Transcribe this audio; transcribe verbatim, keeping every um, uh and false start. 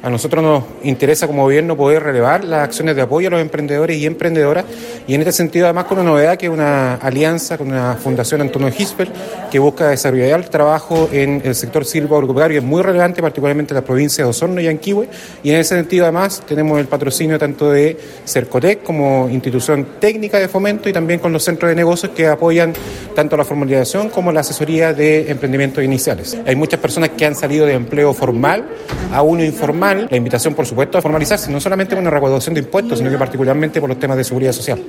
A nosotros nos interesa como gobierno poder relevar las acciones de apoyo a los emprendedores y emprendedoras y en este sentido además con una novedad que es una alianza con una fundación Antonio Hispel que busca desarrollar el trabajo en el sector silvoagropecuario, es muy relevante particularmente en las provincias de Osorno y Yanquihue, y en ese sentido además tenemos el patrocinio tanto de Cercotec como institución técnica de fomento y también con los centros de negocios que apoyan tanto la formalización como la asesoría de emprendimientos iniciales. Hay muchas personas que han salido de empleo formal a uno informal. La invitación, por supuesto, a formalizarse, no solamente con una recaudación de impuestos, sino que particularmente por los temas de seguridad social.